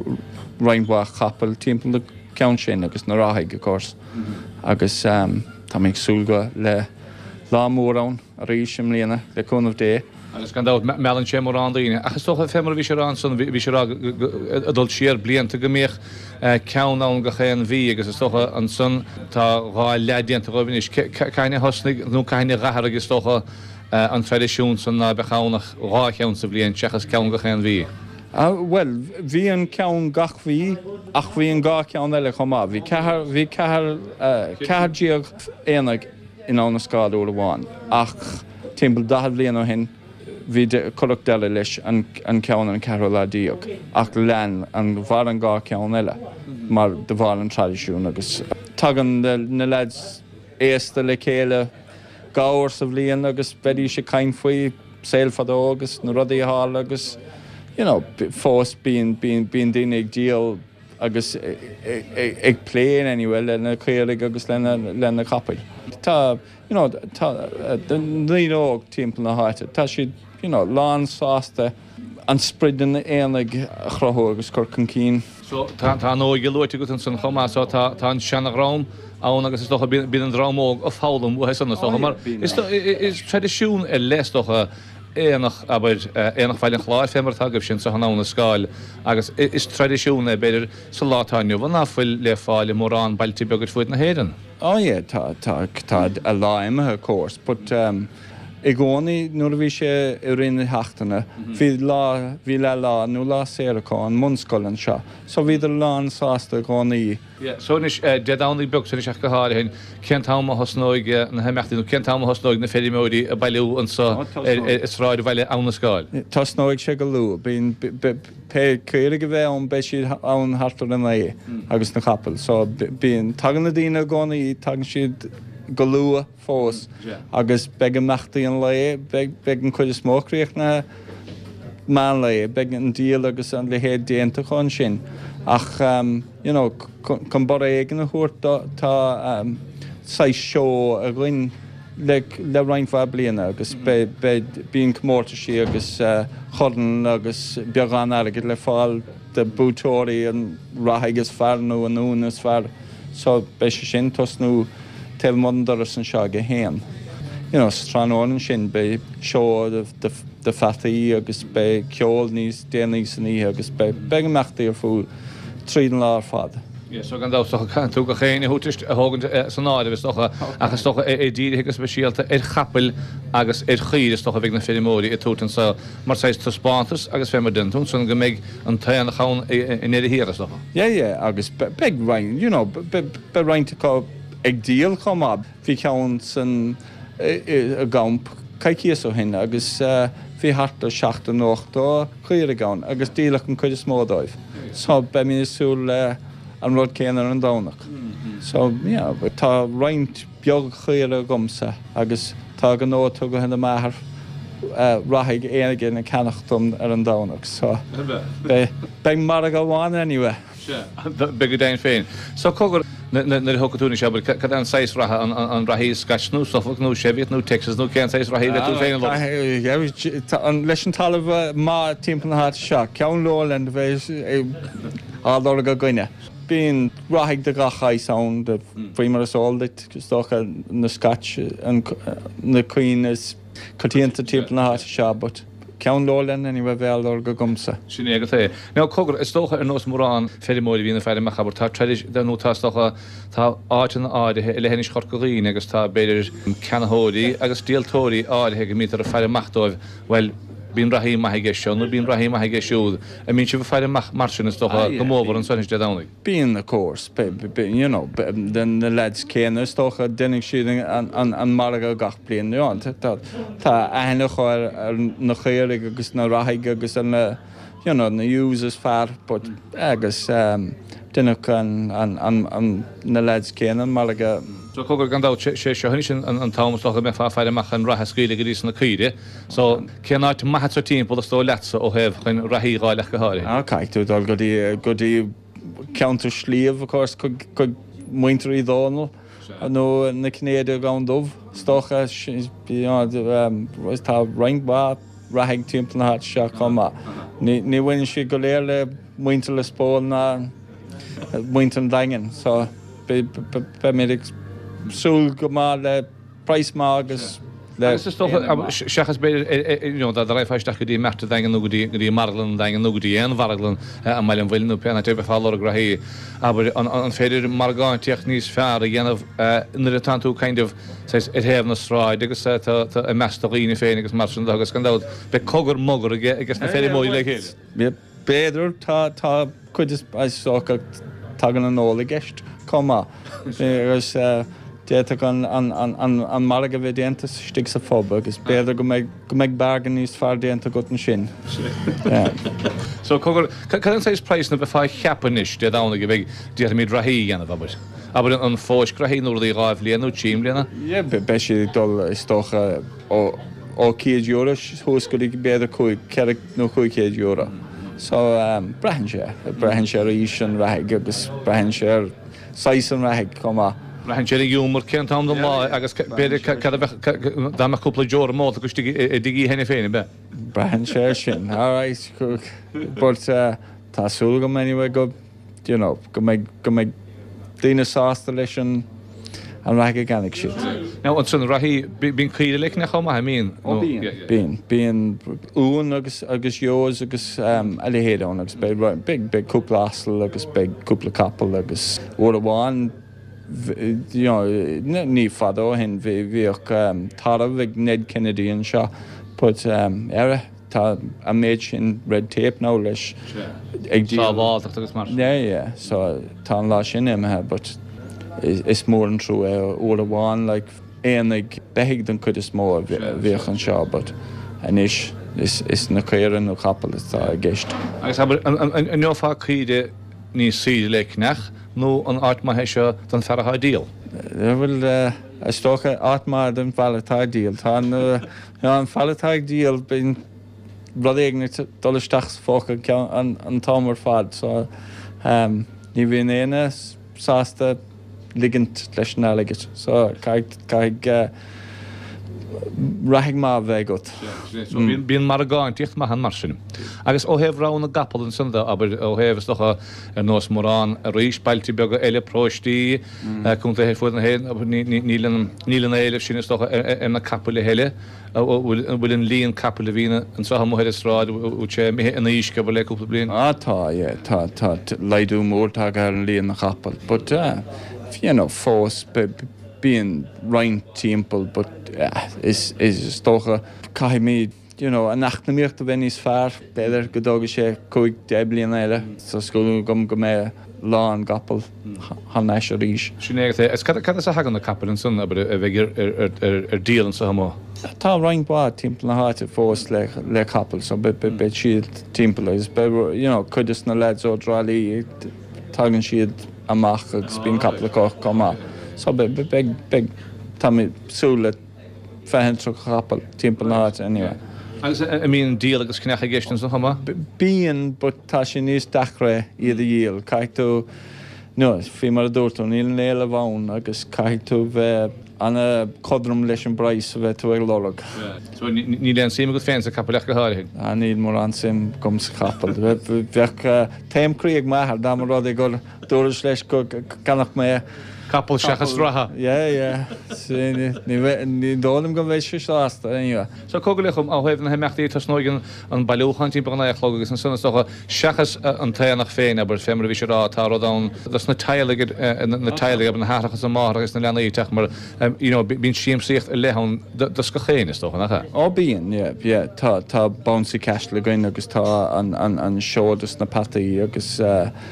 roiinbach chapel timpeall de ceann sin agus na ráthaig go cós. Agus um, tá mbeidh súlga le lá mór ann a rís sem líana le cúnamh dé Agus gan dá mean sé mar an daine. Achas tócha fémar bhí sé ran san bhí sé adul siar blianta go méoch ceann an go chéan bhí agus is tócha an san tá gháil leidíanta go bhínis caiine hosnig nó caiine rahar agus tócha an tradiisiún san ná bechanach rá cheann sa bblion teachas ceann go chéan bhí. Uh, well, bhí an ceann gach bhí ach bhí an gá ceann eile chumá. Bhí cethar bhí cethar cethardíag éanaig in an na scád ó bháin ach timppel dahad blian ó hin bhí choach deile leis an ceann an cearoládíag ach lean an bhar an gá ceann eile mar de bhar an tradiisiún agus tagan na leds éasta le chéile gáir sa bblion agus bedí sé cain faoi saolfadó agus na rudaí hall agus you know, fós bíon bíon daine ag díal agus ag pléin anyway lena chéalaigh agus lena lena capel. Tá, you know, tá ní óg timppla na háite. Tá siad, you know, lán sásta an spridan éanaig chrathú agus corcan cín. So tá nó geúirte go an san chomá so tá an seanna rám ann agus is stocha bí an rámóg a fálam bh sanna stocha mar is tradiisiún é lestocha éanach aber éanach bhile chláir fémar tagah sin sa hanána scáil agus is tradiisiúna beidir sa látáinniu bh náfuil le fáile mórrán bailtí begur fuid na héan. Oh yeah, tá tá tá a láimethe cós, but um, I gcónaí nuair a bhí sé i rinne heachtainna, bhí lá bhí le lá nó lá séaracáin munscoilin seo, so bhí idir lán sásta gcónaí. So is dedánaí beg san seach go háirhin cén táma hosnóig na heachtainú cén táma hosnóig na féidirmóí a bailú an sa is ráid bhile anna scáil. Tásnóig sé go lú, bíon pe céir go bheith an be siad ann hartar in é agus na chapel, so bíon tagan na dtíine gcónaí tagan siad go lua fós agus began mechtaí an le began chuid smócríoch na má le began an díal agus an le héad déanta chun sin ach um, you know chun bar éigen na thuairt tá um, sais seo a gcuin le le reinfá bliana agus be be bíon cummórta sí agus uh, chodan agus beagán aige le fáil de bútóirí an rathaigh fearnú an únas fear so be sé sin tosnú tel mondar san seo go héan. You know, stránóin sin be seo de fataí agus be ceol níos déanaí san í agus be began meachtaí ar fú trídan lá fad. Yeah, so gan dáach tú go chéine hútist a hágan san áide bheits stocha agus stocha é ddíide agus beisialta ar chapel agus ar chiad is stocha bhíh na féidirmóí i tútan sa mar seis tá spántas agus fémar den tún san go méid an taanna chaán in éidir híar stocha. Yeah, yeah, agus be rein, you know, be reinte có ag díal chomab bhí ceann san a gamp caiicias ó hin agus bhí harta seachta nóchtá chuir a gán agus díalach an chuid smódáibh. So be mí súil le an rud céanar an dánach. So yeah, tá roint beag chuir a gomsa agus tá go nótú go hena maithar rathaigh éanaige na cenachtum ar an dánach. So be mar a go bháin anyway. Be go dain féin. So cogur na hocaúna sebal cad an seis ratha an rahíí Scotnú, Suffolk nó Cheviot nó Texas nó cén seis rahíí le tú féin an leis an talamh má timppla na háit seo, ceann Lowland bheith ádála go gcuine. Bíon rathaigh de gachaid sound de bhrímar is áldait gus dócha na Scotch na Queen is cotíanta timppla na háit seo, but ceann Lowland any bheith bheallar go gomsa. Sin éige é. Ná cogur is tócha ar nós mórrán féidirmóí hína féidir mecha bur tá nó tá stocha tá áitina áirithe i le henis chorcaín agus tá beidir ceanthóirí agus díaltóirí áirithe go mítar a féidir machtóibh well bíon rahíí maithaige seo nó bíon rahíí maithaige siúd a mín si bh féidir mar sin is stocha go móhar an sonis de dánaigh. Bíon of course, you know, den na lads céanna is tócha dennig siad an marga gach blian nuán. Tá aithne chuir na chéirigh agus na rathaigh agus an you know, na users fear, but agus um, dunnach an, an, an, an na lads céanna marga. So cogur gan dá sé seo sin an támasach me fá féidir meach an ratha scríile go dtí na cuide, so cén áit maithe ar timp a stó lesa ó hebh chuin rahíí gáileach go háirí. Okay, tú dal go dtí go dtí counter slíomh, of course, go muintear í dónal, nó na cnéide gan dubh, stocha tá reingbá rathaigh timp na háit seo chumá. Ní bhain si go léir le muintear le spóil na muintear an daingen, so be méidir súl go má le price má agus sechas be raifáisteach go dtí merta dagan nó goí marlan dagan nó goí an warglan a meile an bhfuilú pena te fá a grahí aber an féidir margáin teach níos fear a dhéanamh na tanú kind of it hef na sráid agus a meíine féin agus mar agus gan dá be cogur mogur agus na féidir móí le chéile. Bí béidir tá tá chuid socha tagan an nóla gist comá agus déach an marga bheith déanta stig sa fóba agus béidir go méid bagan níos fear déanta go an sin. So cogur can séis preis na bheith fá cheapanis de dána go bheith déanta míid rahíí anna bhabir. Aber an fós grahí nóir í gáibh léanú tíim léana? Ié, be sé dul is tócha ó céad euro thús go béidir chuig ceirc nó chuig céad euro. So brehan sé, brehan sé ríis an raig agus brehan sé sais an raig comá. Brehan sé dúmar cean am don lá agus béidir dána cúpla deor mó agus digí hena féinine be. Brehan sé sin, áráis chuig bort tásúla go menú go go méid daoine sásta leis an raig ganig siad. Ná an san rahí bín chuide le nach chum a míon? Bíon, bíon úin agus agus jóos agus ahéadán agus big big cúpla asal agus big cúpla capal agus ó amháin ní fadó hin bhíoh tarmh ag Ned Kennedy an seo put éire tá a méid sin red tape ná leis ag díáach agus mar. Né, so tá lá sin imethe, but is mór an trú é ó amháin le éananig beigh den chud is mó bhíoch an seo, but anis is na chéan ó capal tá a gceist. Agus an neofá chuide ní síide le nach nó an áitmathe seo don ferratá díal. Bhfuil is tócha áitmar den falltá díal. Tá an falltá díal bin bradéagna dolisteach fócha an támar fad, so ní bhíon éine sásta ligint leis an ailigit. So caig raigh má bheith got. Bíon mar a gáin tíocht má an mar sin. Agus ó heh rán na gapal an sunda, aber ó heh is docha ar nós mórrán a ríis bailtí beag eile próistí chunta hé fuid na héin, aber nílan éileh sin is docha ar na capal le heile bhfuil an líon capal le bhíine an sa mhéir is ráid ú sé mé in ísce bh le cúpla blion. Á tá, tá tá leidú mórtá ar an líon na capal, but you know, fós bíon rein timppel, but is is tócha cai mí you know, an nach na míocht a bheith níos fearr, beidir go dóga sé chuig de blion éile, sa scoú gom go mé lá an gapal han neis a ríis. Sinnéir is cad a hagan na capal an sun, aber a bheith ar díal an sa hamá. Tá rein bá timppel na háte fós le capal, so be siad timppel is, you know, chuidir na leds ó drálí tagann siad amach agus bíon capla coch comá. So be big big tammy súla fehentra capal timppel na háte anyway. Agus I mean díal agus cnecha ggéistin sa chuma? Bíon, but tá sin níos dachra iad a díal. Caithú, no, fí mar a dúirtú, níl néile bhain agus caithú bheith anna codrum leis an brais a bheith tú ag lorug. So ní leon sim agus féin sa capal lecha háirigh? A níl mór an sim gom sa capal. Bheith téimcríag maithar, dá mar rád i gur dúris leis go ganach mé Capal sechas ratha. Yeah, yeah. Ní dólam go bhéis fi sásta anyway. So cógalaachum á heh na heimechtaí tasnóigen an bailúchan tí bana chlog agus an sunna socha sechas an taanach féin aber fémar bhí sé rá tá rodán das na teilige na teilige an háachas an máth agus na leanaí teach mar you know bín siamsaíocht a lehan das go chéine is tócha nach. Ó bíon, yeah, tá tá bouncy cash le gain agus tá an an seodas na pataí agus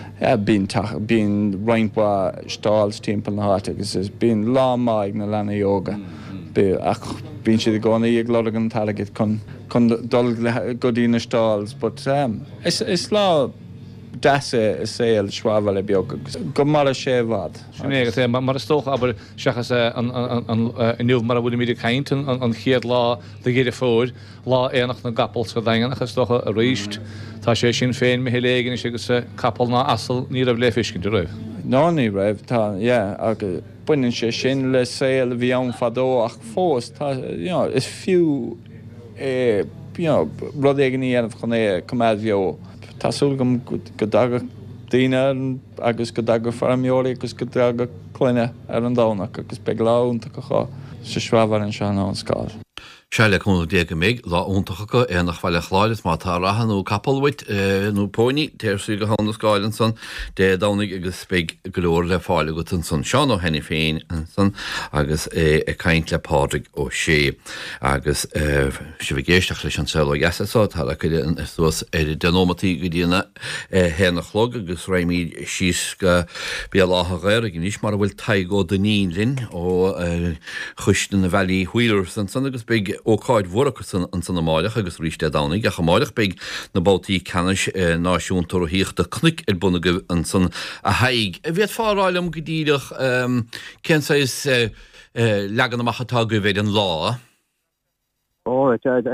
bín bín reinpá stáils timppel na háte agus is bín lámáig na lena yoga. Ach bín siad gána ag lorug an talagid chun dul go dtí na stáils, but is lá deasa is éil srábha le beag agus go mar a sé bhd. Sinnéige mar is tócha aber seachas an nuamh mar a bhfuil míidir caint an chiad lá de géidir fóid lá éanach na gapal go dagan achas tócha a ríist. Tá sé sin féin me hélégan is agus capal ná asal ní raibh le fiscin de raibh. Ná ní raibh tá, yeah, agus buinn sé sin le saoil bhí an fadó ach fós tá, you know, is fiú eh, you know, rud éigen íanamh chun é cumáid bheo. Tásúil gom go dagad daoine agus go dagad farmíorí agus go dagad cluine ar an dánach agus beag lánta go chá sa srábhar an seán an scáil. Seile chun dé méid lá úntacha é nach bhile chláidir má tá rahanú capalhaid nó póí téirsú go hána sáilen san dé dánig agus spe golóir le fáile go an san seán ó henna féin an san agus é caiint le pádraigh ó sé agus si bh géisteach leis an seá gasá tá chuide suas é denómatí go dtíana héna chlog agus réimí síos go bí látha réir a níos mar bhfuil taigó den níon linn ó chuisten na bhelí huiir san san agus big óáid mhórachas an san máileach agus ríiste dánig a chamáileach beag na bbátaí canis náisiúntar ó híocht a cnic ar buna go an san a haig. A bhíad fáráilm go díireach cén sa is legan amachatá go bhéid an lá? Ó,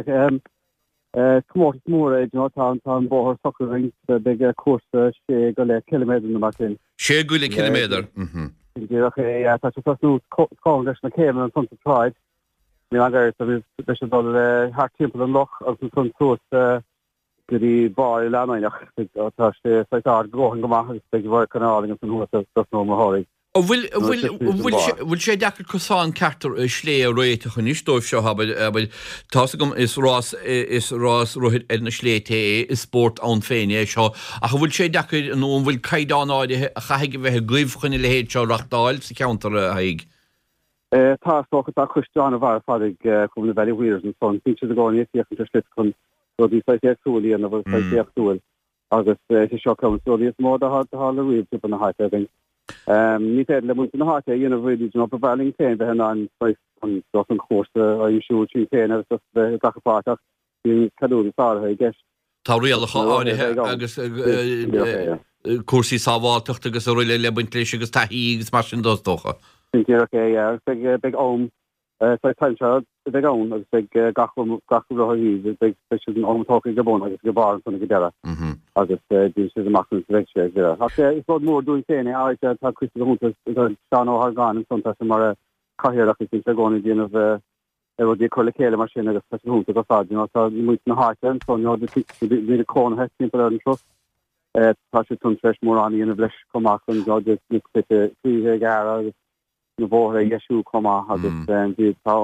cumór mór é tá an bóthir socaring beag cuasa sé go le kiloméidir na martin. sé go le kiloméidir? Díach é tá tasnú cáin leis na céim an sunta tráid. Mi agar so bes dal har timpel an loch as son sos gedi bar lenaach tá sé seitar grohan gomach be war kanaling an ho dat no harig. bhfuil sé deachar cosán ceartar slé a réite chun níostóibh seo tá gom is rás is rás roiid ar na slété is sport an féine seo a bhfuil sé deachar nó bhfuil caiidánáide a chaige bheitthe gluibh chunne le héad seo rachtáil sa ceantar a haig. Tá socha tá chuisteán a bhar fadig chun na bheith huiir an son fi a gáin éíochn tar slit chun so dí féúí an bh féúil agus sé seo cum so dí mód a há há le riomh an na haithing. Ní fé le mu na háte dhéana bhid nó beling féin be an an an chósta a siú trí féin agus gachapáach hín cadú sáthe gist. Tá rialacha áirithe agus cuasaí sábháilteachta agus a roiile lebuint lééis agus taí agus mar sin dosdócha. Ké big big om time big on agus big gachú roií big an omtóí gobun agus gobar sanna godera agus dú sé amach sé is fod mór dún féine á tá chu húnta seán ó gáin an sonta sem mar caihiach sin se gcóna díanamh dí chola chéile mar sin agus húnta go fáin tá mu na háte an son hí a cóna he timp an tro tá sé tún freis mór an íana bleis comach an gáide níhe gara agus na bóthir jeisiú comá agus bhí tá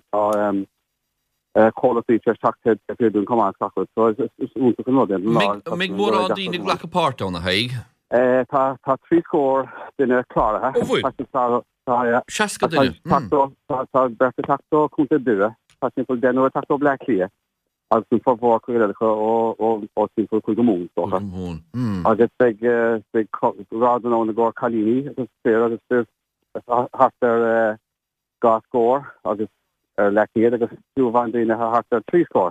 tá choí tre tated a fiún comá sacr, so is únta an nó. Mé mór an dína ghlachapát na haig? Tá tá trí scór duine chláirithe. Seaca duine? Tá berta tató chunta dure, tá timppla denú tató ble lia agus an fáhhar chuilecha ó timppla chu go mún socha. Agus rádan ó na gá chalíní agus fé agus fé hartar gá scór agus ar leíad agus túúhhain daoine hartar trí scór.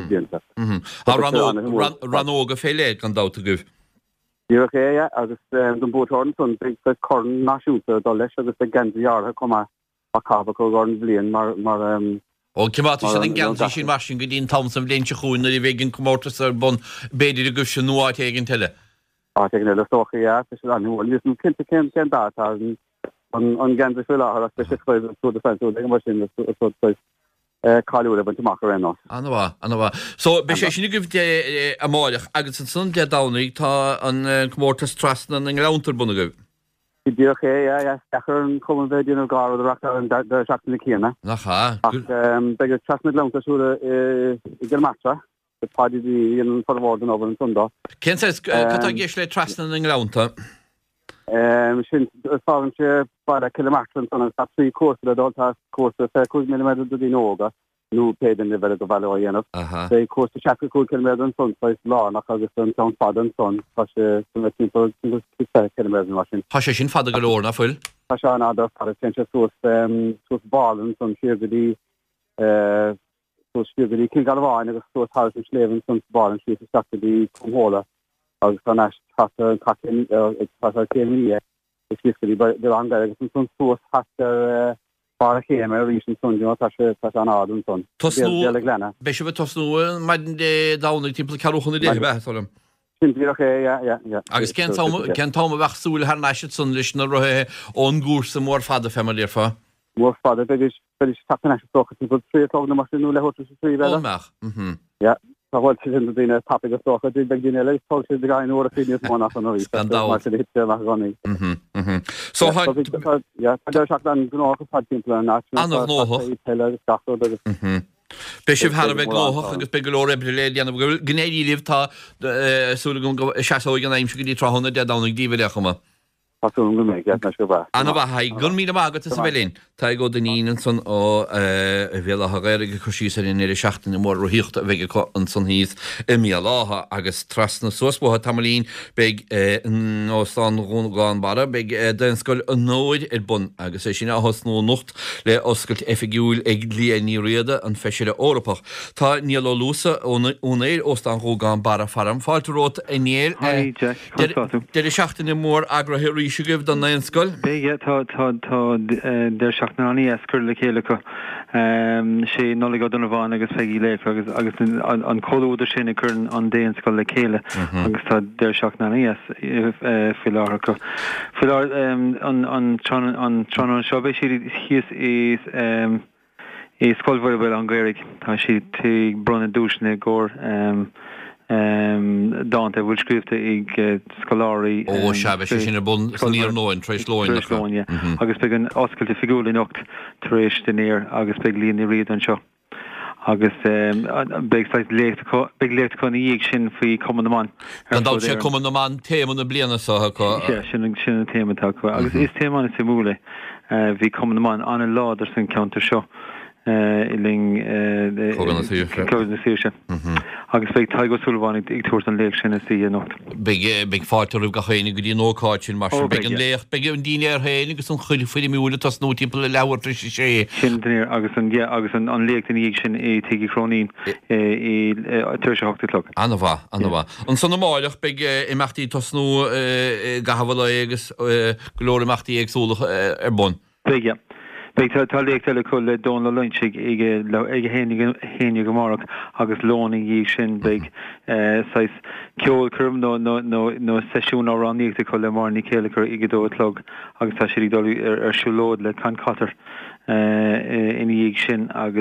Ranóga féléad gan dáta goibh. Díach é agus don búthorn son corn náisiúnta dá leis agus gendaheartha comá a cabba chu gáin bblion mar mar ó cimátá sin an gceantaí sin mar sin go dtíon tam sam léonte chuúna i bhéigen commórtas ar bon béidir a go sin nuáid éigen teile. Á le socha é anhil níos cinnta cin cin dátá an gandra fi láthach be chuid tú de fanú le mar sin caiúla ban teach réná. Anhá anhá. So be sé sinna goibh dé amáileach agus an sun de dánaí tá an commórtas trasna an leantar buna goibh. Díoch é dechar an cum bheith díanamh gá areachta an seachtainna chéanna. Nachá. Begur trasna leantasúla i gmatra páidí an forhórdan ó an sundá. Cén catá ggéis le trasna an leanta? sin fágan sé bara kilometr an tá trí cuasa adultá cuasa fe cúig millimeter do dí nóga nó pédan le go bhile dhéanamh. sé cuasa seacha cúig kilometr an son fáis lá nach agus an tean fada an son tá sé timp kilometr mar sin. Tá sé sin fada go leor na fuil? Tá se an adar fada sin se sos sos ballan son sigadí sos sigadí cin galháin agus sos há an slévan son ballan si seachadí cumhóla. agus gan hat cacin céí is fiscalí de an agus an son suas hastar bar chéim a rí sun tá sé an ádan son. Tosnú be se bh tosnú maidin dé dána timp carúchanna dé bheitm. Sinach é agus cen táma bheitsúil haar neisiid sun leis na rothe ón gúr sa mór fada femalíar fá. Mór fada be tap socha tí trítána mar sinú le hotu trí bheach. Tá bhil sin dtíine tapig a socha dí beag díine leis tá sé gáin óra féine mána an rí hit mar ganí. So seach an gnácha timppla ná teile agus. Bishop har bheith glóthach agus be golóir ebre déanana bhfuil gnéí libh tá súla go seaó gan aimim go dtí trhanna de dánig díomh chuma. Anna bh ha gur mí agat sa bhelín, Tá go den ían san ó bhéle a réige chusí ar in idir seachtain mór roiíocht a bheith an san híos i mí látha agus trasna suasbótha tamlín be nóán rúngáin bara be den scoil an nóid ar bun agus é sin áhas nó nocht le oscailt effigiúil ag líanaí riada an feisiire Órappach. Tá níl ó lúsa únéir os an rúgáin bara faram fáilterót a níl de seachtain mór agrathir se gibh don naon scoil? Bé tá tá tá der seachna aní escur le chéile go sé nóla go donna bháin agus feigí léh agus agus an choúidir sinna chun an déon scoil le chéile agus tá der seachna aní fi láthar go. Fi an tran seo bé si híos is is scoilhfuil an gcuirigh tá si tí brunna dúisna ggóir Um, Dante bhfuil scríbte ag scoláirí ó se sé sin bun níor nóin trééis lein agus be an oscailte fiúla nocht taréis den éir agus be líon i riad an seo agus beag lécht chun íag sin faoi Cumann an dá sé Cumann téman na bliana sa sin sin tématá agus is téman is simúla hí Cumann an an láidir san counter seo iling clóna agus fé tá go súlháin ag túir an léh sinna sí nocht. Big fátarú go chéine go dtí nóáin mar be an lécht be an daine ar héine agus an chuil fuidir miúla tas nó timp le leabhar tri sé. Sin agus an agus an lécht in sin é tuigi chrónín í tuir se hochtalog. Anna bha anna bha. An san máileach be imachtaí tasnú gahabhla agus glórimeachtaí agsúlach ar bun. Bé. Beic tá léchtile chu le dón le leintsigh ige ige héine gomárach agus lóning í sin beag sais ceol chum nó nó nó seisiún áráníochtta chu le mar ní chéile chu ige dótlog agus tá si dul ar siúlód le can catar in íag sin agus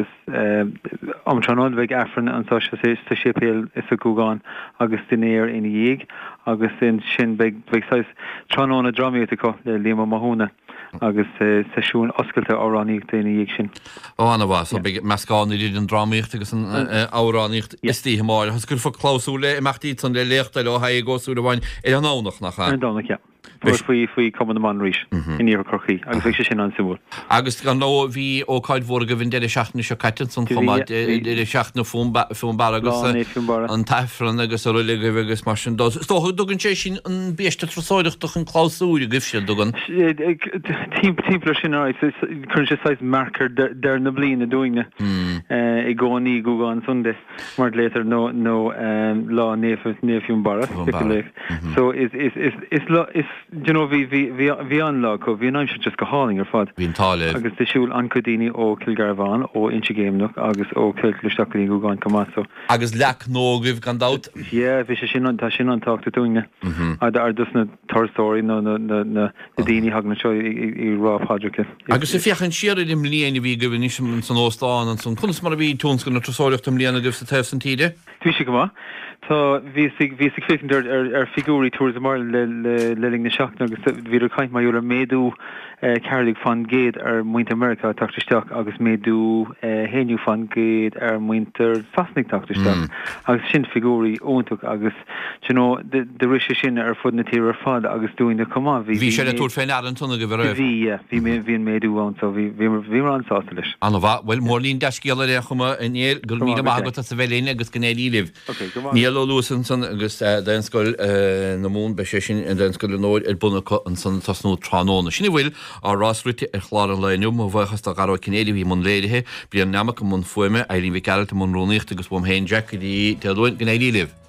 amtranón bheith affran an tá sé sipéal is a gúgáin agus dunéir in íag agus in sin beag sais tróna dramíochtta chu le líma maithúna. agus seisiún oscailte áráníocht daoine dhéag sin. Ó anna bhá, so be meascáinna iad an dráíocht agus an áráníocht istí máil. Has gur fa chlásúla imachtaí san le léachta le ha ggósúla bhain ar an ánach nach an dánach, ja. faoi faoi Cumann ríis in íar crochaí agus bheith sé sin an simú. Agus gan nó bhí ó cáid mhór go bhín deidir seachna seo caiitean san chumá idir seachna fúmbar agus an taifran agus a roiile go bhegus mar sin dó. Tócha dugann sé sin an béiste trosáideach an chlásúí gibh sé dugan. Timpplair sin áid chun sé sais marcar der na bliana dúine i gcóí gúgáin sunde mar létar nó nó lá néfiún bara. So is is is is is you know vi vi vi an lá go vi an just go háling ar fad. Bhín táile. Agus de siúil an codíine ó Kilgarvan ó Inchigéimnach agus ó Kilclisteachí gúgáin Camasso. Agus leach nógah gan dat? Yeah, vi sé sin tá sin an táachta dúine. A ar dus na torstóí nó na na daoine hagna seo i rá pádracha. Agus sé fiochan siar im líana bhí go bhí san óstáin an san chunas mar a bhí túns go na trosáireachta líana go sa teh san tíide? Tú sé go Tá ví ví fiidir ar ar figúí túair mar le leling na seachna agus bhí caiint mar ar méadú Cairlig fan géad ar muint America tachtisteach agus méadú héniu fan géad ar muinter fasnig tachtisteach agus sin figúí óntuk agus you know de riise sin ar fud na tíir ar fad agus dúin na comá hí sé túr féin an tunna go bhar hí hí mé hín méadú an so hí hí an sásta leis. An bha bhfuil mórlín deiscéala é chuma in éir gur mí agat a sa bhéléine agus gnéí libh. Níl Lúsan san agus den scoil na mún be sé sin an den scoil nóid ar buna an san tasnú tránóna. Sinna bhfuil á rásrúte ar chláir an leinium ó bhchas a gará cinéadí bhí mún léirithe, bí an neamach mún foiime a líon bhí gealta mún róníocht agus bhm héin Jack í deadúin gnéí libh.